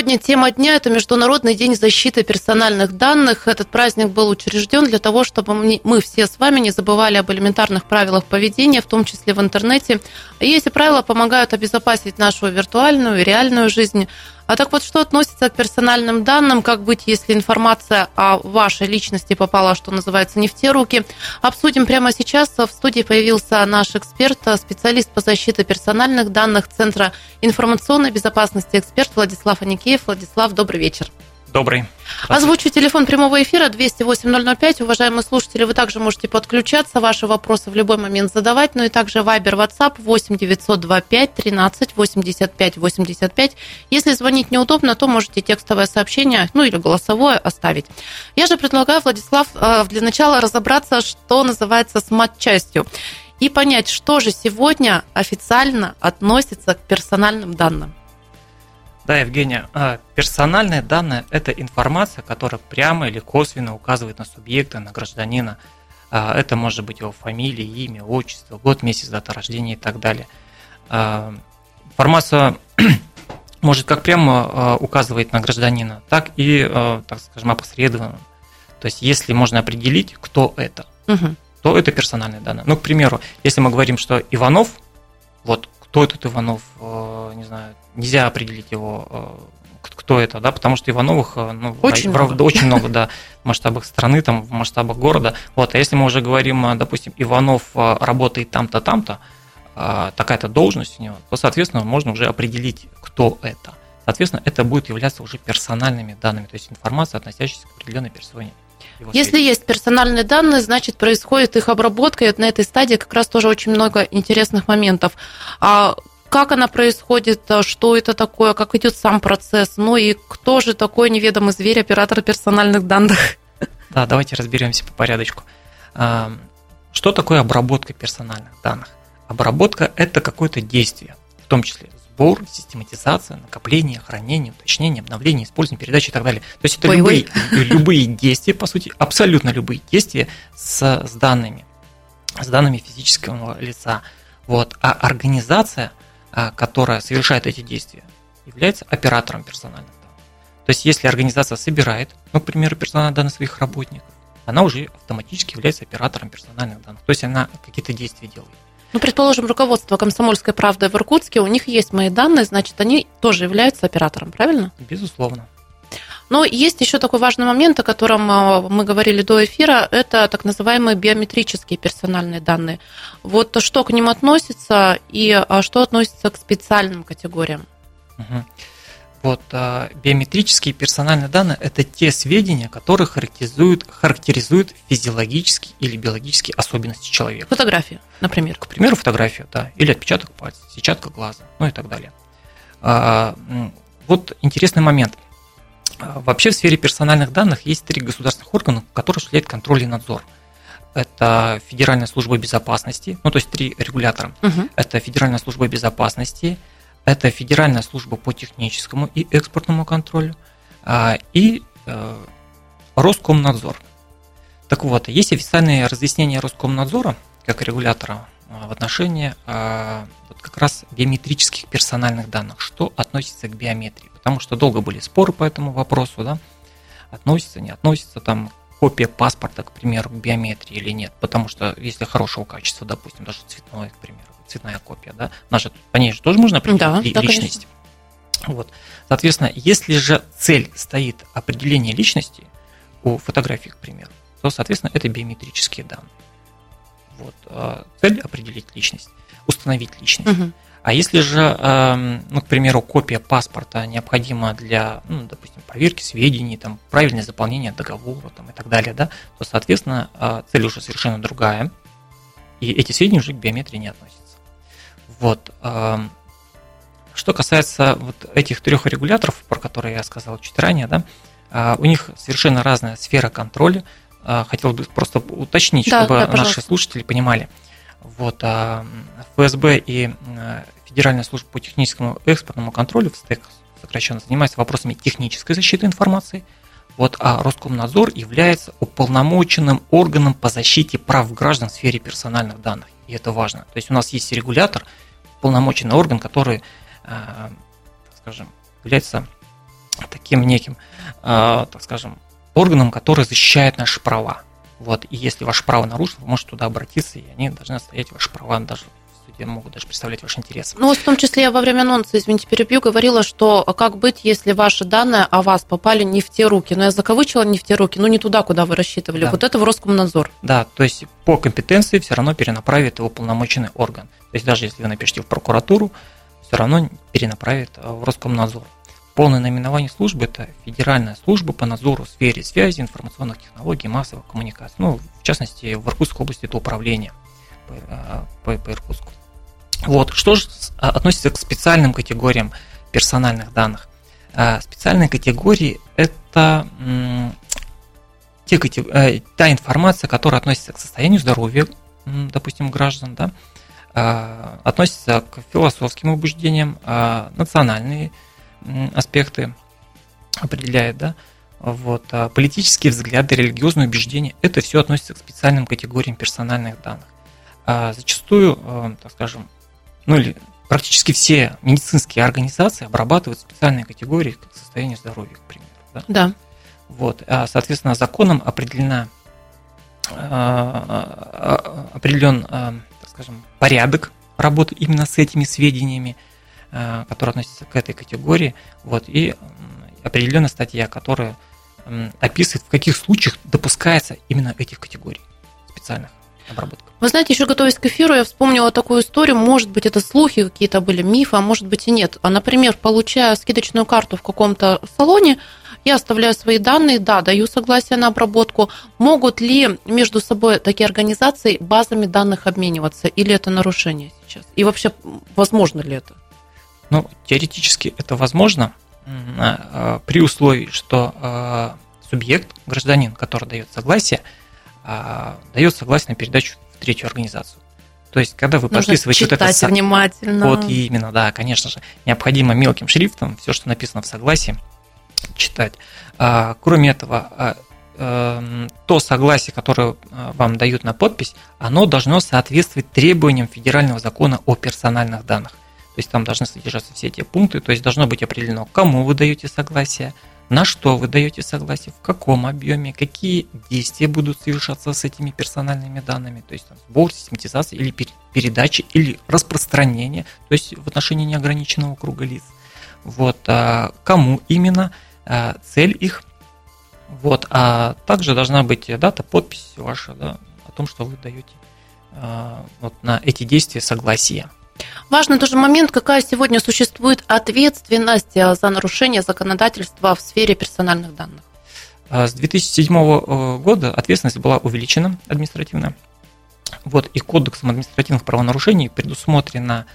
Сегодня тема дня – это Международный день защиты персональных данных. Этот праздник был учрежден для того, чтобы мы все с вами не забывали об элементарных правилах поведения, в том числе в интернете. И эти правила помогают обезопасить нашу виртуальную и реальную жизнь. А так вот, что относится к персональным данным, как быть, если информация о вашей личности попала, что называется, не в те руки, обсудим прямо сейчас. В студии появился наш эксперт, специалист по защите персональных данных Центра информационной безопасности, эксперт Владислав Аникеев. Владислав, добрый вечер. Добрый. Озвучу телефон прямого эфира 208-005. Уважаемые слушатели, вы также можете подключаться, ваши вопросы в любой момент задавать, ну и также Вайбер, WhatsApp 8-925 13 85 85. Если звонить неудобно, то можете текстовое сообщение, ну или голосовое оставить. Я же предлагаю, Владислав, для начала разобраться, что называется, с матчастью, и понять, что же сегодня официально относится к персональным данным. Да, Евгения, персональные данные – это информация, которая прямо или косвенно указывает на субъекта, на гражданина. Это может быть его фамилия, имя, отчество, год, месяц, дата рождения и так далее. Информация может как прямо указывать на гражданина, так и, так скажем, опосредованно. То есть, если можно определить, кто это, то это персональные данные. Ну, к примеру, если мы говорим, что Иванов, вот кто этот Иванов, не знаю, нельзя определить его, кто это, да, потому что Ивановых очень много, да, в масштабах страны, там, в масштабах города. Вот, а если мы уже говорим, допустим, Иванов работает там-то, там-то, такая-то должность у него, то, соответственно, можно уже определить, кто это. Соответственно, это будет являться уже персональными данными, то есть информация, относящаяся к определенной персоне. Если есть персональные данные, значит, происходит их обработка, и вот на этой стадии как раз тоже очень много интересных моментов. Как она происходит, что это такое, как идет сам процесс, ну и кто же такой неведомый зверь, оператор персональных данных? Да, давайте разберемся по порядочку. Что такое обработка персональных данных? Обработка – это какое-то действие, в том числе сбор, систематизация, накопление, хранение, уточнение, обновление, использование, передача и так далее. То есть это любые действия, по сути, абсолютно любые действия с данными физического лица. Вот. А организация, которая совершает эти действия, является оператором персональных данных. То есть если организация собирает, ну, к примеру, персональные данные своих работников, она уже автоматически является оператором персональных данных. То есть она какие-то действия делает. Ну, предположим, руководство «Комсомольской правды» в Иркутске, у них есть мои данные, значит, они тоже являются оператором, правильно? Безусловно. Но есть еще такой важный момент, о котором мы говорили до эфира, это так называемые биометрические персональные данные. Вот что к ним относится и что относится к специальным категориям? Вот биометрические персональные данные – это те сведения, которые характеризуют физиологические или биологические особенности человека. Фотография, например. К примеру, фотография, да, или отпечаток пальца, сетчатка глаза, ну и так далее. Вот интересный момент. Вообще в сфере персональных данных есть 3 государственных органа, которые осуществляют контроль и надзор. Это Федеральная служба безопасности, ну то есть 3 регулятора. Это Федеральная служба безопасности, это Федеральная служба по техническому и экспортному контролю и Роскомнадзор. Так вот, есть официальные разъяснения Роскомнадзора как регулятора в отношении вот как раз биометрических персональных данных, что относится к биометрии. Потому что долго были споры по этому вопросу, да, относится, не относится, там, копия паспорта, к примеру, к биометрии или нет. Потому что если хорошего качества, допустим, даже цветное, к примеру, цветная копия, да, по ней же тоже можно определить личность. Вот. Соответственно, если же цель стоит определение личности у фотографии, к примеру, то, соответственно, это биометрические данные. Вот. Цель определить личность, установить личность. А если же, ну, к примеру, копия паспорта необходима для, ну, допустим, проверки сведений, там, правильное заполнение договора там, и так далее, да, то, соответственно, цель уже совершенно другая, и эти сведения уже к биометрии не относятся. Вот. Что касается вот этих 3 регуляторов, про которые я сказал чуть ранее, да, у них совершенно разная сфера контроля. Хотел бы просто уточнить, чтобы наши слушатели понимали. Вот, ФСБ и Федеральная служба по техническому и экспортному контролю, ФСТЭК сокращенно, занимается вопросами технической защиты информации, вот, а Роскомнадзор является уполномоченным органом по защите прав граждан в сфере персональных данных. И это важно. То есть у нас есть регулятор, уполномоченный орган, который, скажем, является таким неким, так скажем, органом, который защищает наши права. Вот. И если ваше право нарушено, вы можете туда обратиться, и они должны отстоять ваши права, даже в суде могут даже представлять ваши интересы. Ну, вот в том числе я во время анонса, извините, перебью, говорила, что как быть, если ваши данные о вас попали не в те руки. Но я закавычила не в те руки, не туда, куда вы рассчитывали. Да. Вот это в Роскомнадзор. Да, то есть по компетенции все равно перенаправит его уполномоченный орган. То есть даже если вы напишете в прокуратуру, все равно перенаправит в Роскомнадзор. Полное наименование службы – это Федеральная служба по надзору в сфере связи, информационных технологий, массовых коммуникаций. Ну, в частности, в Иркутской области это управление по Иркутску. Вот. Что же относится к специальным категориям персональных данных? Специальные категории – это та информация, которая относится к состоянию здоровья, допустим, граждан, да, относится к философским убеждениям, национальные аспекты определяет, да, вот, политические взгляды, религиозные убеждения, это все относится к специальным категориям персональных данных. Зачастую, так скажем, ну или практически все медицинские организации обрабатывают специальные категории как состояние здоровья, к примеру. Да. Да. Вот, соответственно, законом определен, так скажем, порядок работы именно с этими сведениями, которые относятся к этой категории, вот, и определенная статья, которая описывает, в каких случаях допускается именно этих категорий специальных обработок. Вы знаете, еще готовясь к эфиру, я вспомнила такую историю, может быть, это слухи какие-то были, мифы, а может быть и нет. Например, получая скидочную карту в каком-то салоне, я оставляю свои данные, да, даю согласие на обработку. Могут ли между собой такие организации базами данных обмениваться, или это нарушение сейчас? И вообще, возможно ли это? Ну, теоретически это возможно, при условии, что субъект, гражданин, который дает согласие на передачу в третью организацию. То есть, когда вы подписываете вот это внимательно. Вот именно, да, конечно же, необходимо мелким шрифтом все, что написано в согласии, читать. Кроме этого, то согласие, которое вам дают на подпись, оно должно соответствовать требованиям Федерального закона о персональных данных. То есть там должны содержаться все эти пункты, то есть должно быть определено, кому вы даете согласие, на что вы даете согласие, в каком объеме, какие действия будут совершаться с этими персональными данными, то есть там, сбор, систематизация или передача, или распространение, то есть в отношении неограниченного круга лиц. Вот, кому именно, цель их, вот, а также должна быть дата, подпись ваша, да, о том, что вы даете вот на эти действия согласие. Важный тоже момент, какая сегодня существует ответственность за нарушение законодательства в сфере персональных данных. С 2007 года ответственность была увеличена административно. Вот, и Кодексом административных правонарушений предусмотрены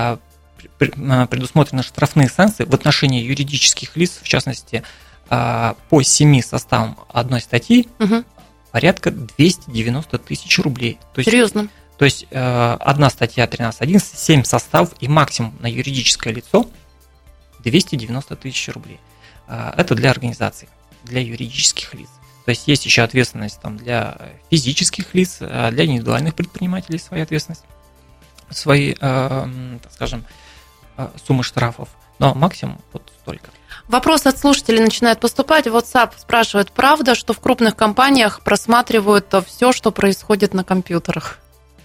штрафные санкции в отношении юридических лиц, в частности, по 7 составам одной статьи, порядка 290 тысяч рублей. То есть, серьезно? То есть одна статья 13.11, 7 составов и максимум на юридическое лицо 290 тысяч рублей. Это для организаций, для юридических лиц. То есть есть еще ответственность там, для физических лиц, для индивидуальных предпринимателей своя ответственность, свои, так скажем, суммы штрафов, но максимум вот столько. Вопросы от слушателей начинают поступать. WhatsApp спрашивает, правда, что в крупных компаниях просматривают все, что происходит на компьютерах?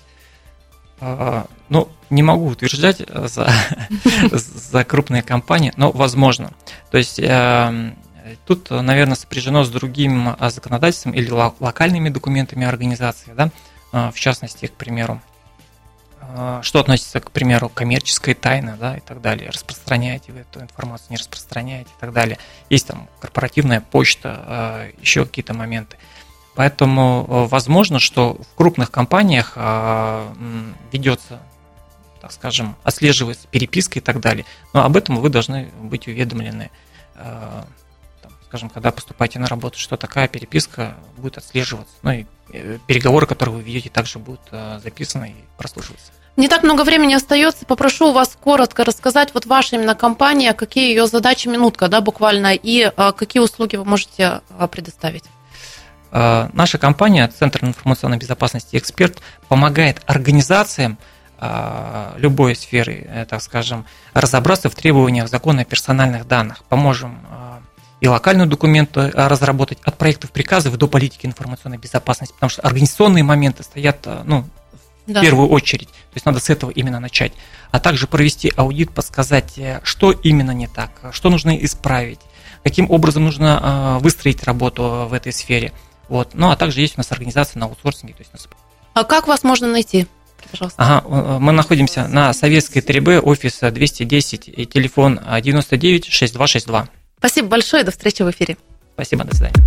Ну, не могу утверждать за крупные компании, но возможно. То есть тут, наверное, сопряжено с другим законодательством или локальными документами организации, да? В частности, к примеру, что относится, к примеру, к коммерческой тайне, да, и так далее. Распространяете вы эту информацию, не распространяете и так далее. Есть там корпоративная почта, еще какие-то моменты. Поэтому возможно, что в крупных компаниях ведется, так скажем, отслеживается переписка и так далее. Но об этом вы должны быть уведомлены, скажем, когда поступаете на работу, что такая переписка будет отслеживаться. Ну и переговоры, которые вы ведете, также будут записаны и прослушиваться. Не так много времени остается. Попрошу у вас коротко рассказать, вот ваша именно компания, какие ее задачи, минутка, да, буквально, и какие услуги вы можете предоставить. Наша компания, Центр информационной безопасности «Эксперт», помогает организациям любой сферы, так скажем, разобраться в требованиях закона о персональных данных. Поможем и локальные документы разработать от проектов приказов до политики информационной безопасности, потому что организационные моменты стоят, в первую очередь, то есть надо с этого именно начать, а также провести аудит, подсказать, что именно не так, что нужно исправить, каким образом нужно выстроить работу в этой сфере. Вот. Ну, а также есть у нас организация на аутсорсинге. То есть А как вас можно найти? Пожалуйста. Мы находимся на Советской 3Б, офис 210 и телефон 99 6262. Спасибо большое, до встречи в эфире. Спасибо, до свидания.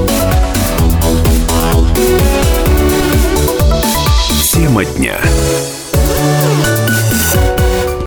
Тема дня.